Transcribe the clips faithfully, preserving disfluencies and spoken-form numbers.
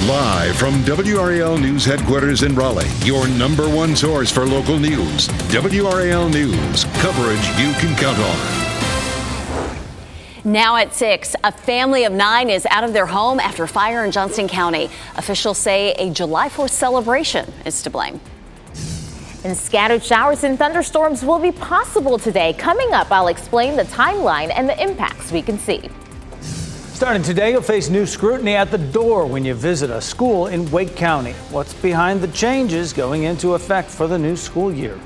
Live from W R A L News headquarters in Raleigh, your number one source for local news. W R A L News, coverage you can count on. Now at six, a family of nine is out of their home after fire in Johnston County. Officials say a July fourth celebration is to blame. And scattered showers and thunderstorms will be possible today. Coming up, I'll explain the timeline and the impacts we can see. Starting today, you'll face new scrutiny at the door when you visit a school in Wake County. What's behind the changes going into effect for the new school year?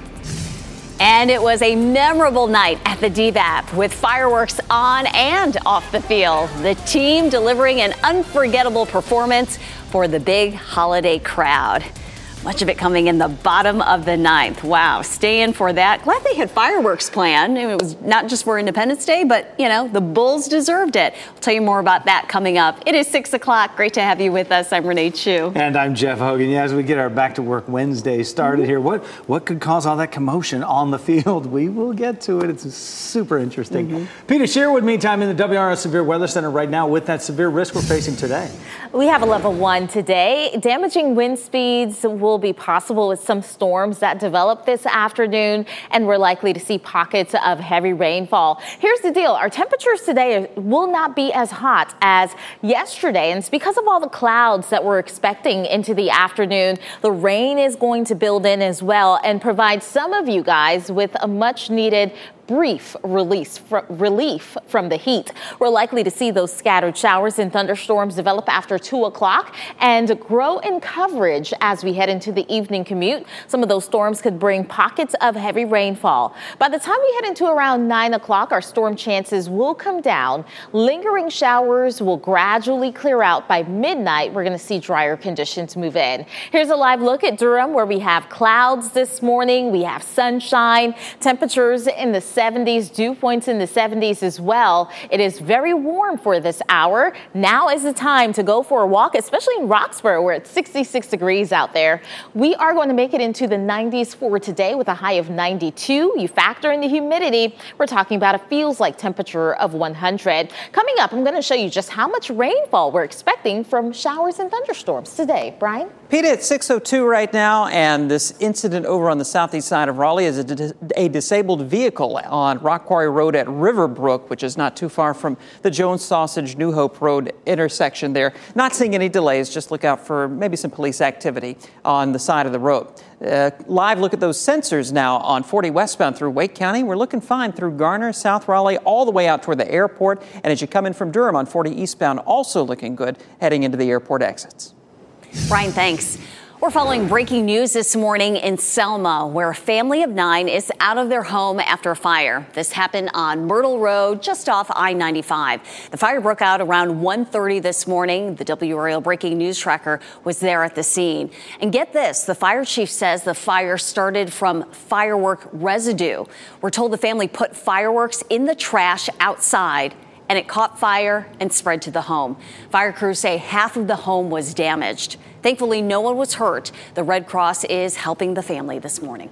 And it was a memorable night at the D V A P with fireworks on and off the field. The team delivering an unforgettable performance for the big holiday crowd. Much of it coming in the bottom of the ninth. Wow, staying for that. Glad they had fireworks planned. It was not just for Independence Day, but, you know, the Bulls deserved it. We'll tell you more about that coming up. It is six o'clock. Great to have you with us. I'm Renee Chu. And I'm Jeff Hogan. Yeah, as we get our Back to Work Wednesday started mm-hmm. here, what, what could cause all that commotion on the field? We will get to it. It's super interesting. Mm-hmm. Peter Sherwood, meantime, in the W R A L Severe Weather Center right now with that severe risk we're facing today. We have a level one today. Damaging wind speeds will be possible with some storms that develop this afternoon, and we're likely to see pockets of heavy rainfall. Here's the deal. Our temperatures today will not be as hot as yesterday, and it's because of all the clouds that we're expecting into the afternoon. The rain is going to build in as well and provide some of you guys with a much needed brief release fr- relief from the heat. We're likely to see those scattered showers and thunderstorms develop after two o'clock and grow in coverage as we head into the evening commute. Some of those storms could bring pockets of heavy rainfall. By the time we head into around nine o'clock, our storm chances will come down. Lingering showers will gradually clear out. By midnight, we're going to see drier conditions move in. Here's a live look at Durham, where we have clouds this morning. We have sunshine, temperatures in the seventies, dew points in the seventies as well. It is very warm for this hour. Now is the time to go for a walk, especially in Roxborough, where it's sixty-six degrees out there. We are going to make it into the nineties for today with a high of ninety-two. You factor in the humidity, we're talking about a feels like temperature of one hundred. Coming up, I'm going to show you just how much rainfall we're expecting from showers and thunderstorms today. Brian? Pete, it's six oh two right now, and this incident over on the southeast side of Raleigh is a, dis- a disabled vehicle on Rock Quarry Road at Riverbrook, which is not too far from the Jones Sausage New Hope Road intersection there. Not seeing any delays, just look out for maybe some police activity on the side of the road. Uh, live look at those sensors now on forty westbound through Wake County. We're looking fine through Garner, South Raleigh, all the way out toward the airport. And as you come in from Durham on forty eastbound, also looking good heading into the airport exits. Brian, thanks. We're following breaking news this morning in Selma, where a family of nine is out of their home after a fire. This happened on Myrtle Road, just off I ninety-five. The fire broke out around one thirty this morning. The W R A L Breaking News Tracker was there at the scene. And get this, the fire chief says the fire started from firework residue. We're told the family put fireworks in the trash outside, and it caught fire and spread to the home. Fire crews say half of the home was damaged. Thankfully, no one was hurt. The Red Cross is helping the family this morning.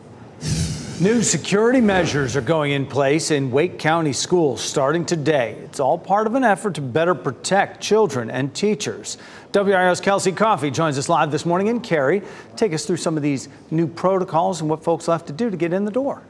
New security measures are going in place in Wake County schools starting today. It's all part of an effort to better protect children and teachers. W R A L's Kelsey Coffey joins us live this morning. And Carrie, take us through some of these new protocols and what folks will have to do to get in the door.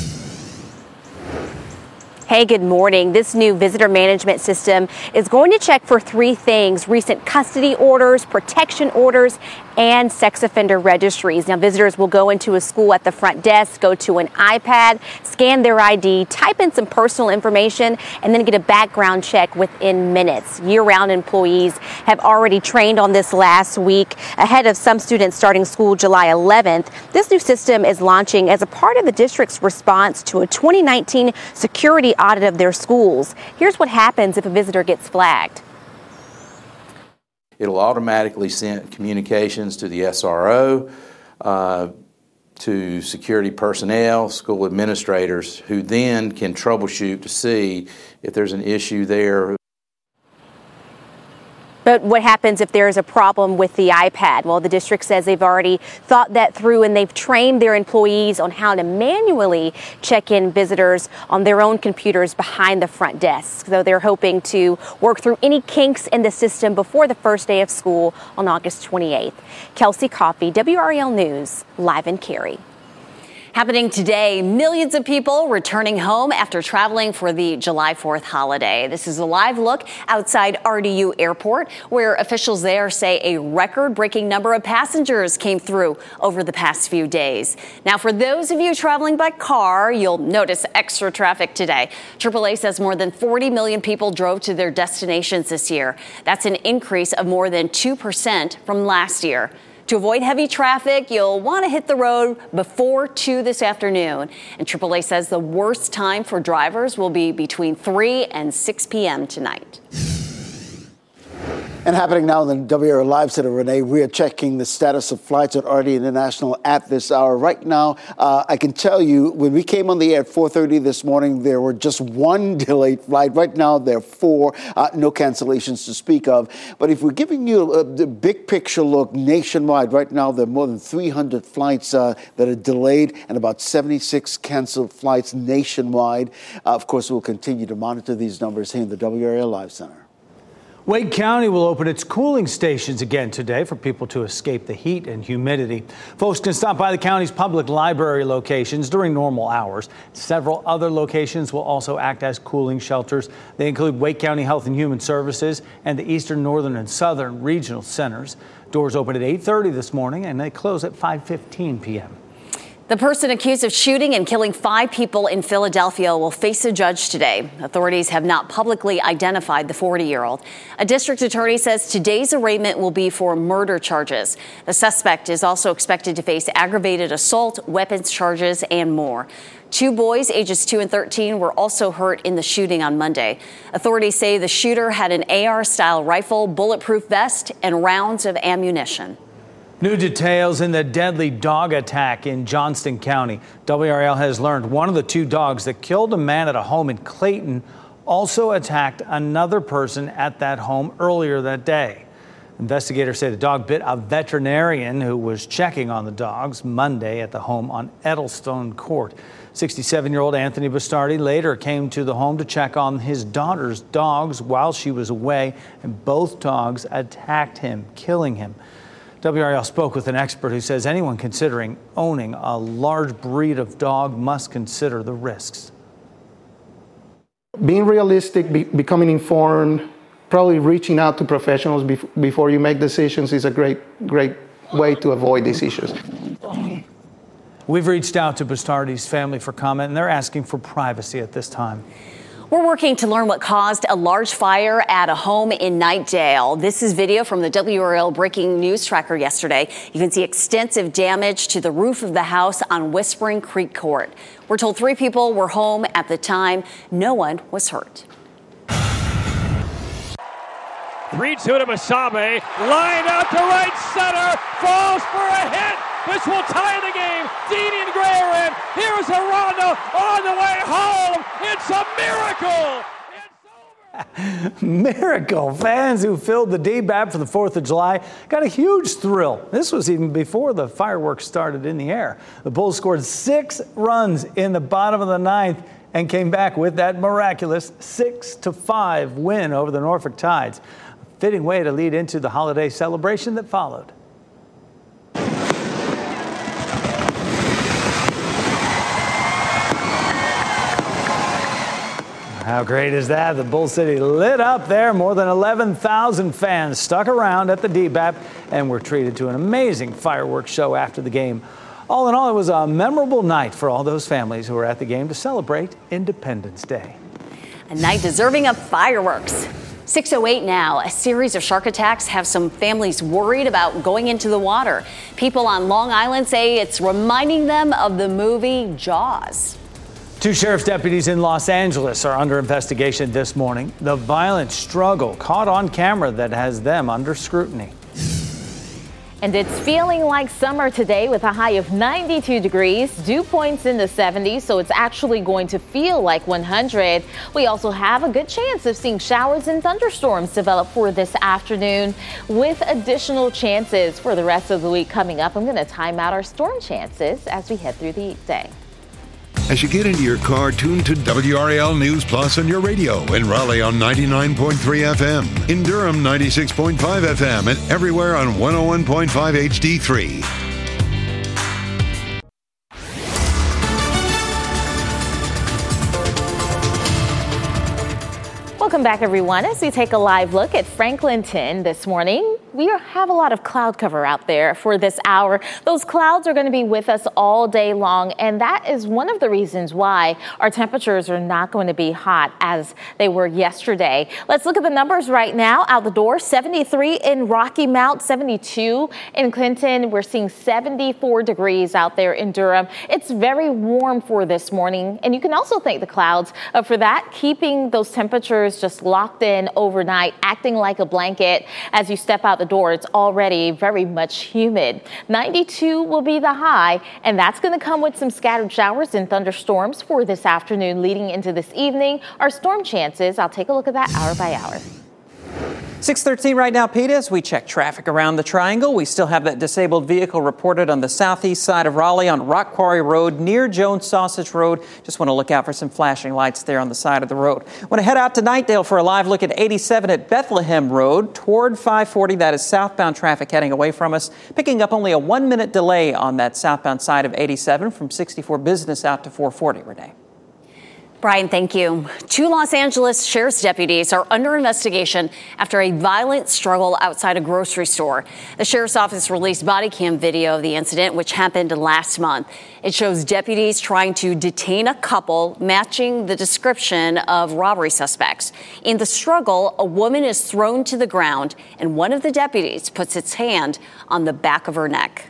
Hey, good morning. This new visitor management system is going to check for three things: recent custody orders, protection orders, and sex offender registries. Now, visitors will go into a school at the front desk, go to an iPad, scan their I D, type in some personal information, and then get a background check within minutes. Year-round employees have already trained on this last week ahead of some students starting school July eleventh. This new system is launching as a part of the district's response to a twenty nineteen security audit of their schools. Here's what happens if a visitor gets flagged. It'll automatically send communications to the S R O, uh, to security personnel, school administrators, who then can troubleshoot to see if there's an issue there. But what happens if there is a problem with the iPad? Well, the district says they've already thought that through and they've trained their employees on how to manually check in visitors on their own computers behind the front desk. So they're hoping to work through any kinks in the system before the first day of school on August twenty-eighth. Kelsey Coffey, W R A L News, live in Cary. Happening today, millions of people returning home after traveling for the July fourth holiday. This is a live look outside R D U Airport, where officials there say a record-breaking number of passengers came through over the past few days. Now, for those of you traveling by car, you'll notice extra traffic today. triple A says more than forty million people drove to their destinations this year. That's an increase of more than two percent from last year. To avoid heavy traffic, you'll want to hit the road before two this afternoon. And triple A says the worst time for drivers will be between three and six p.m. tonight. And happening now in the W R A Live Center, Renee, we are checking the status of flights at R D International at this hour. Right now, uh, I can tell you, when we came on the air at four thirty this morning, there were just one delayed flight. Right now, there are four, uh, no cancellations to speak of. But if we're giving you a, a big picture look nationwide, right now, there are more than three hundred flights uh, that are delayed and about seventy-six canceled flights nationwide. Uh, of course, we'll continue to monitor these numbers here in the W R A Live Center. Wake County will open its cooling stations again today for people to escape the heat and humidity. Folks can stop by the county's public library locations during normal hours. Several other locations will also act as cooling shelters. They include Wake County Health and Human Services and the Eastern, Northern, and Southern Regional Centers. Doors open at eight thirty this morning and they close at five fifteen p.m. The person accused of shooting and killing five people in Philadelphia will face a judge today. Authorities have not publicly identified the forty-year-old. A district attorney says today's arraignment will be for murder charges. The suspect is also expected to face aggravated assault, weapons charges, and more. Two boys, ages two and thirteen, were also hurt in the shooting on Monday. Authorities say the shooter had an A R-style rifle, bulletproof vest, and rounds of ammunition. New details in the deadly dog attack in Johnston County. W R L has learned one of the two dogs that killed a man at a home in Clayton also attacked another person at that home earlier that day. Investigators say the dog bit a veterinarian who was checking on the dogs Monday at the home on Edelstone Court. sixty-seven-year-old Anthony Bastardi later came to the home to check on his daughter's dogs while she was away, and both dogs attacked him, killing him. W R L spoke with an expert who says anyone considering owning a large breed of dog must consider the risks. Being realistic, be, becoming informed, probably reaching out to professionals bef- before you make decisions is a great, great way to avoid these issues. We've reached out to Bastardi's family for comment, and they're asking for privacy at this time. We're working to learn what caused a large fire at a home in Knightdale. This is video from the W R L breaking news tracker yesterday. You can see extensive damage to the roof of the house on Whispering Creek Court. We're told three people were home at the time. No one was hurt. three two to Masabe. Line out to right center. Falls for a hit. This will tie the game. Dini and Graham. Here's Aranda on the way home. It's a miracle. It's over. Miracle. Fans who filled the D B A B for the fourth of July got a huge thrill. This was even before the fireworks started in the air. The Bulls scored six runs in the bottom of the ninth and came back with that miraculous six to five win over the Norfolk Tides. A fitting way to lead into the holiday celebration that followed. How great is that? The Bull City lit up there. More than eleven thousand fans stuck around at the D B A B and were treated to an amazing fireworks show after the game. All in all, it was a memorable night for all those families who were at the game to celebrate Independence Day. A night deserving of fireworks. six oh eight now. A series of shark attacks have some families worried about going into the water. People on Long Island say it's reminding them of the movie Jaws. Two sheriff's deputies in Los Angeles are under investigation this morning. The violent struggle caught on camera that has them under scrutiny. And it's feeling like summer today with a high of ninety-two degrees, dew points in the seventies, so it's actually going to feel like one hundred. We also have a good chance of seeing showers and thunderstorms develop for this afternoon, with additional chances for the rest of the week coming up. I'm going to time out our storm chances as we head through the day. As you get into your car, tune to W R A L News Plus on your radio. In Raleigh on ninety-nine point three F M. In Durham, ninety-six point five F M. And everywhere on one oh one point five H D three. Welcome back, everyone. As we take a live look at Franklinton this morning, we have a lot of cloud cover out there for this hour. Those clouds are going to be with us all day long, and that is one of the reasons why our temperatures are not going to be hot as they were yesterday. Let's look at the numbers right now. Out the door, seventy-three in Rocky Mount, seventy-two in Clinton. We're seeing seventy-four degrees out there in Durham. It's very warm for this morning, and you can also thank the clouds uh, for that, keeping those temperatures just locked in overnight, acting like a blanket. As you step out the door, it's already very much humid. ninety-two will be the high, and that's going to come with some scattered showers and thunderstorms for this afternoon leading into this evening. Our storm chances, I'll take a look at that hour by hour. six thirteen right now, Pete, as we check traffic around the Triangle. We still have that disabled vehicle reported on the southeast side of Raleigh on Rock Quarry Road near Jones Sausage Road. Just want to look out for some flashing lights there on the side of the road. Want to head out to Knightdale for a live look at eighty-seven at Bethlehem Road toward five forty. That is southbound traffic heading away from us, picking up only a one minute delay on that southbound side of eighty-seven from sixty-four Business out to four forty. Renee. Brian, thank you. Two Los Angeles sheriff's deputies are under investigation after a violent struggle outside a grocery store. The sheriff's office released body cam video of the incident, which happened last month. It shows deputies trying to detain a couple, matching the description of robbery suspects. In the struggle, a woman is thrown to the ground, and one of the deputies puts its hand on the back of her neck.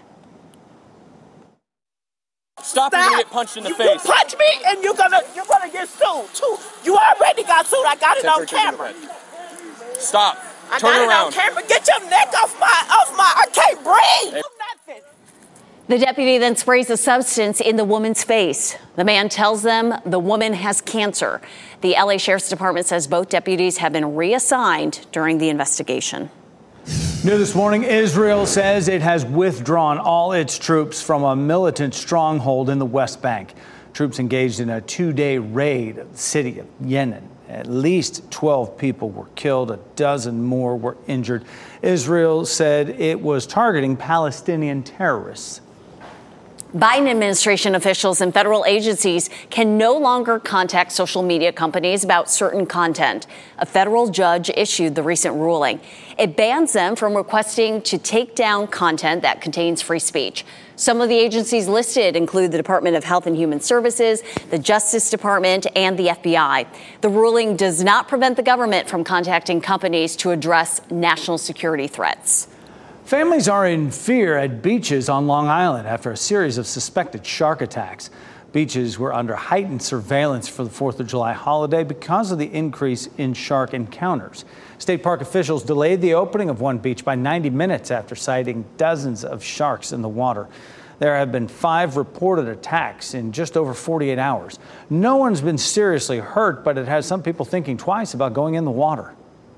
Stop, Stop. You're gonna get punched in the you, face. You punch me and you're gonna you're gonna get sued too. You already got sued. I got it on camera. Stop. I Turn got around. it on camera. Get your neck off my off my I can't breathe. Hey. The deputy then sprays a substance in the woman's face. The man tells them the woman has cancer. The L A Sheriff's Department says both deputies have been reassigned during the investigation. New this morning, Israel says it has withdrawn all its troops from a militant stronghold in the West Bank. Troops engaged in a two-day raid of the city of Yenin. At least twelve people were killed, a dozen more were injured. Israel said it was targeting Palestinian terrorists. Biden administration officials and federal agencies can no longer contact social media companies about certain content. A federal judge issued the recent ruling. It bans them from requesting to take down content that contains free speech. Some of the agencies listed include the Department of Health and Human Services, the Justice Department, and the F B I. The ruling does not prevent the government from contacting companies to address national security threats. Families are in fear at beaches on Long Island after a series of suspected shark attacks. Beaches were under heightened surveillance for the fourth of July holiday because of the increase in shark encounters. State park officials delayed the opening of one beach by ninety minutes after citing dozens of sharks in the water. There have been five reported attacks in just over forty-eight hours. No one's been seriously hurt, but it has some people thinking twice about going in the water.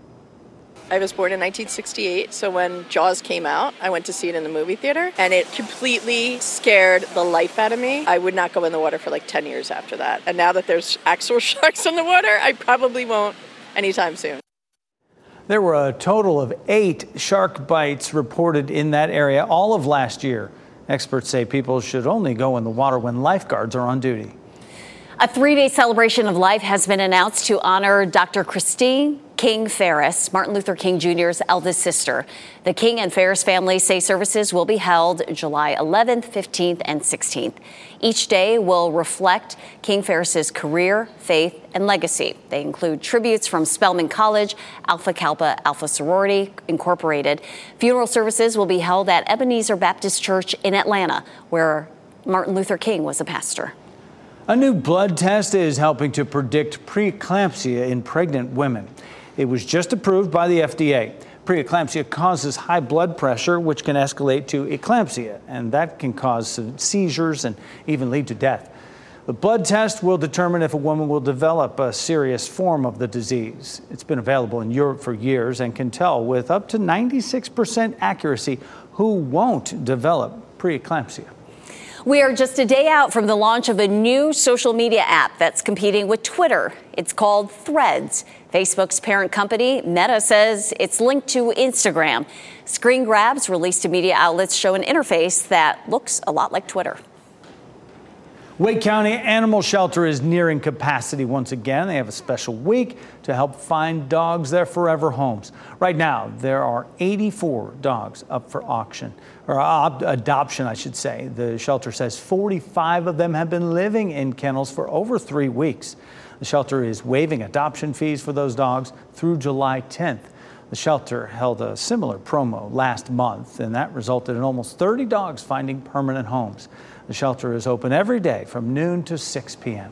I was born in nineteen sixty-eight, so when Jaws came out, I went to see it in the movie theater, and it completely scared the life out of me. I would not go in the water for like ten years after that. And now that there's actual sharks in the water, I probably won't anytime soon. There were a total of eight shark bites reported in that area all of last year. Experts say people should only go in the water when lifeguards are on duty. A three-day celebration of life has been announced to honor Doctor Christine King Ferris, Martin Luther King Junior's eldest sister. The King and Ferris families say services will be held July eleventh, fifteenth, and sixteenth. Each day will reflect King Ferris's career, faith, and legacy. They include tributes from Spelman College, Alpha Kappa Alpha Sorority Incorporated. Funeral services will be held at Ebenezer Baptist Church in Atlanta, where Martin Luther King was a pastor. A new blood test is helping to predict preeclampsia in pregnant women. It was just approved by the F D A. Preeclampsia causes high blood pressure, which can escalate to eclampsia, and that can cause some seizures and even lead to death. The blood test will determine if a woman will develop a serious form of the disease. It's been available in Europe for years and can tell with up to ninety-six percent accuracy who won't develop preeclampsia. We are just a day out from the launch of a new social media app that's competing with Twitter. It's called Threads. Facebook's parent company, Meta, says it's linked to Instagram. Screen grabs released to media outlets show an interface that looks a lot like Twitter. Wake County Animal Shelter is nearing capacity once again. They have a special week to help find dogs their forever homes. Right now, there are eighty-four dogs up for auction, or uh, adoption, I should say. The shelter says forty-five of them have been living in kennels for over three weeks. The shelter is waiving adoption fees for those dogs through July tenth. The shelter held a similar promo last month, and that resulted in almost thirty dogs finding permanent homes. The shelter is open every day from noon to six p.m.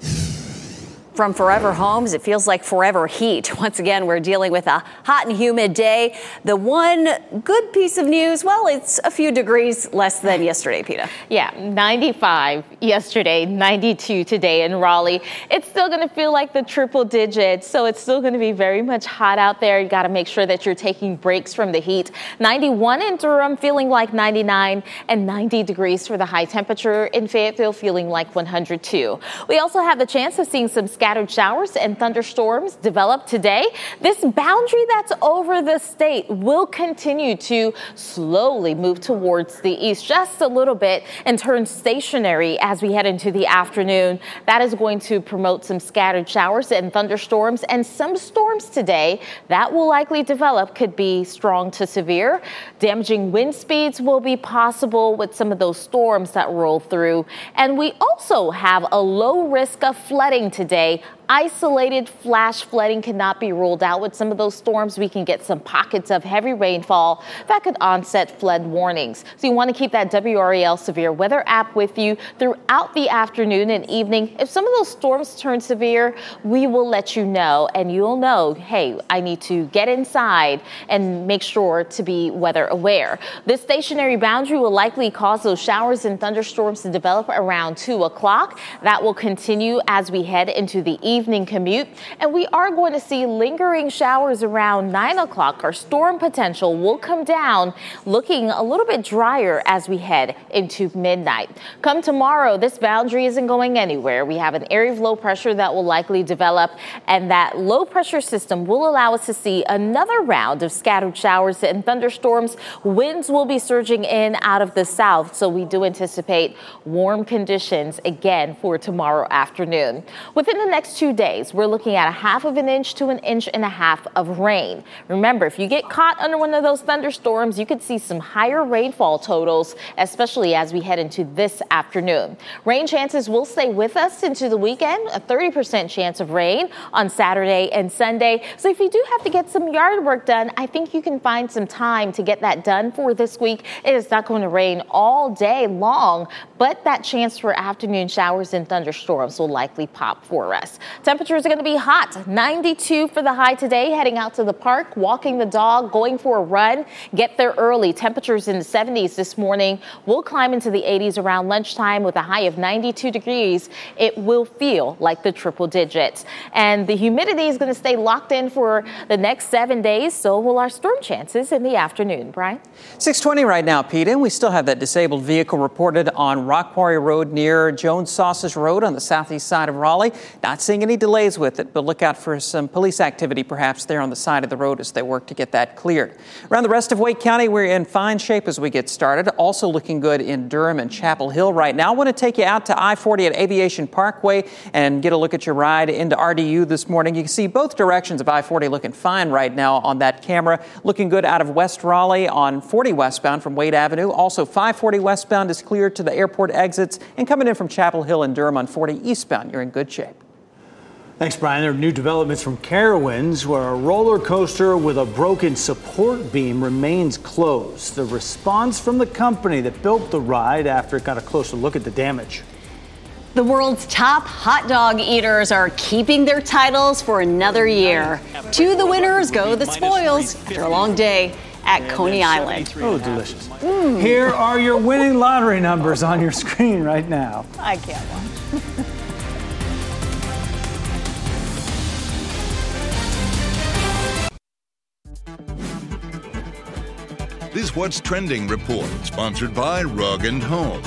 From Forever Homes, it feels like forever heat. Once again, we're dealing with a hot and humid day. The one good piece of news, well, it's a few degrees less than yesterday, Peta. Yeah, ninety-five yesterday, ninety-two today in Raleigh. It's still going to feel like the triple digits, so it's still going to be very much hot out there. You got to make sure that you're taking breaks from the heat. ninety-one in Durham, feeling like ninety-nine, and ninety degrees for the high temperature. In Fayetteville, feeling like one hundred two. We also have the chance of seeing some scattered showers and thunderstorms develop today. This boundary that's over the state will continue to slowly move towards the east just a little bit and turn stationary as we head into the afternoon. That is going to promote some scattered showers and thunderstorms, and some storms today that will likely develop could be strong to severe. Damaging wind speeds will be possible with some of those storms that roll through. And we also have a low risk of flooding today. Isolated flash flooding cannot be ruled out. With some of those storms, we can get some pockets of heavy rainfall that could onset flood warnings. So you want to keep that W R A L severe weather app with you throughout the afternoon and evening. If some of those storms turn severe, we will let you know, and you'll know, hey, I need to get inside and make sure to be weather aware. This stationary boundary will likely cause those showers and thunderstorms to develop around two o'clock. That will continue as we head into the evening. Evening commute, and we are going to see lingering showers around nine o'clock. Our storm potential will come down, looking a little bit drier as we head into midnight. Come tomorrow, this boundary isn't going anywhere. We have an area of low pressure that will likely develop, and that low pressure system will allow us to see another round of scattered showers and thunderstorms. Winds will be surging in out of the south, so we do anticipate warm conditions again for tomorrow afternoon. Within the next two days, we're looking at a half of an inch to an inch and a half of rain. Remember, if you get caught under one of those thunderstorms, you could see some higher rainfall totals, especially as we head into this afternoon. Rain chances will stay with us into the weekend, a thirty percent chance of rain on Saturday and Sunday. So if you do have to get some yard work done, I think you can find some time to get that done for this week. It is not going to rain all day long, but that chance for afternoon showers and thunderstorms will likely pop for us. Temperatures are going to be hot, ninety-two for the high today, heading out to the park, walking the dog, going for a run. Get there early. Temperatures in the seventies this morning. We'll climb into the eighties around lunchtime with a high of ninety-two degrees. It will feel like the triple digits. And the humidity is going to stay locked in for the next seven days. So will our storm chances in the afternoon. Brian? six twenty right now, Pete, and we still have that disabled vehicle reported on Rock Quarry Road near Jones Sausage Road on the southeast side of Raleigh. Not seeing any delays with it, but look out for some police activity perhaps there on the side of the road as they work to get that cleared. Around the rest of Wake County, we're in fine shape as we get started. Also looking good in Durham and Chapel Hill right now. I want to take you out to I forty at Aviation Parkway and get a look at your ride into R D U this morning. You can see both directions of I forty looking fine right now on that camera. Looking good out of West Raleigh on forty westbound from Wade Avenue. Also five forty westbound is cleared to the airport exits, and coming in from Chapel Hill and Durham on forty eastbound, you're in good shape. Thanks, Brian. There are new developments from Carowinds, where a roller coaster with a broken support beam remains closed. The response from the company that built the ride after it got a closer look at the damage. The The world's top hot dog eaters are keeping their titles for another year. To the winners go the spoils after a long day at Coney Island. Oh, delicious. Mm. Here are your winning lottery numbers on your screen right now. I can't watch. This What's Trending report, sponsored by Rug and Home.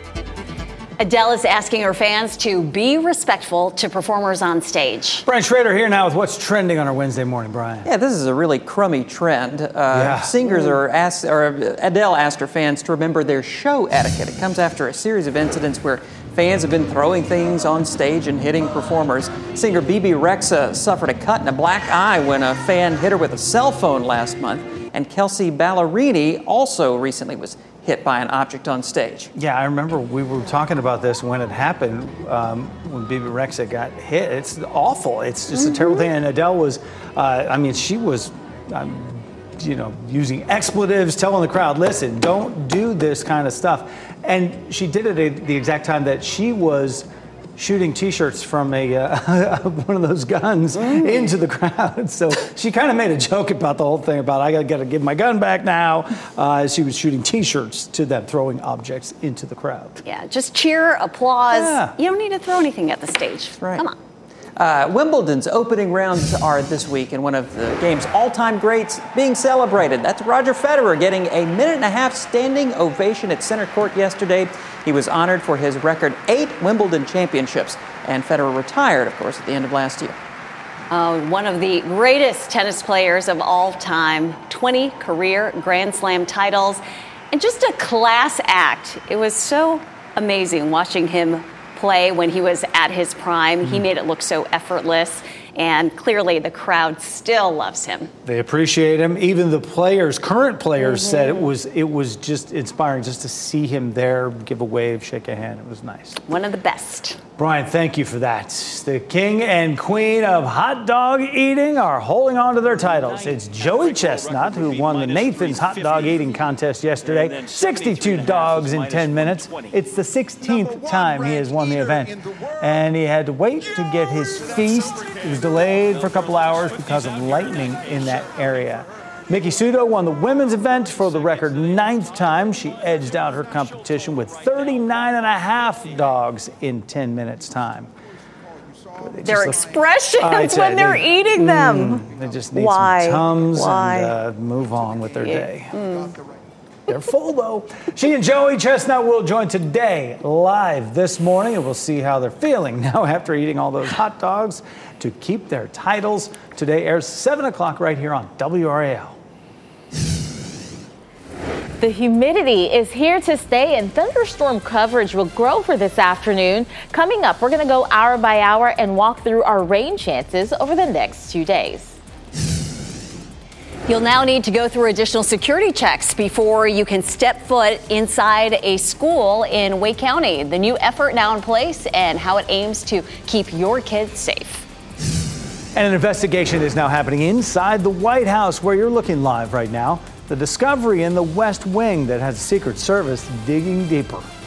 Adele is asking her fans to be respectful to performers on stage. Brian Schrader here now with what's trending on our Wednesday morning, Brian. Yeah, this is a really crummy trend. Uh, yeah. Singers are asked, or Adele asked her fans to remember their show etiquette. It comes after a series of incidents where fans have been throwing things on stage and hitting performers. Singer Bebe Rexha suffered a cut in a black eye when a fan hit her with a cell phone last month. And Kelsea Ballerini also recently was hit by an object on stage. Yeah, I remember we were talking about this when it happened, um, when Bebe Rexha got hit. It's awful. It's just mm-hmm. a terrible thing. And Adele was, uh, I mean, she was, um, you know, using expletives, telling the crowd, listen, don't do this kind of stuff. And she did it at the exact time that she was shooting T-shirts from a uh, one of those guns mm. into the crowd. So she kind of made a joke about the whole thing about, I got to give my gun back now, uh, as she was shooting T-shirts to them, throwing objects into the crowd. Yeah, just cheer, applause. Yeah. You don't need to throw anything at the stage. Right. Come on. Uh, Wimbledon's opening rounds are this week, and one of the game's all-time greats being celebrated. That's Roger Federer getting a minute and a half standing ovation at center court yesterday. He was honored for his record eight Wimbledon championships, and Federer retired, of course, at the end of last year. Uh, one of the greatest tennis players of all time, twenty career Grand Slam titles, and just a class act. It was so amazing watching him play when he was at his prime. Mm-hmm. He made it look so effortless, and clearly the crowd still loves him. They appreciate him. Even the players, current players, mm-hmm. said it was it was just inspiring just to see him there, give a wave, shake a hand. It was nice. One of the best. Brian, thank you for that. The king and queen of hot dog eating are holding on to their titles. It's Joey Chestnut, who won the Nathan's Hot Dog Eating Contest yesterday. sixty-two dogs in ten minutes. It's the sixteenth time he has won the event. And he had to wait to get his feast. It was delayed for a couple hours because of lightning in that area. Miki Sudo won the women's event for the record ninth time. She edged out her competition with thirty-nine and a half dogs in ten minutes time. Their expressions when they're they, eating them. Mm, they just need Why? some Tums Why? and uh, move on with their yeah. day. Mm. They're full, though. She and Joey Chestnut will join today live this morning, and we'll see how they're feeling now after eating all those hot dogs to keep their titles. Today airs seven o'clock right here on W R A L. The humidity is here to stay, and thunderstorm coverage will grow for this afternoon. Coming up, we're going to go hour by hour and walk through our rain chances over the next two days. You'll now need to go through additional security checks before you can step foot inside a school in Wake County. The new effort now in place and how it aims to keep your kids safe. And an investigation is now happening inside the White House, where you're looking live right now. The discovery in the West Wing that has Secret Service digging deeper.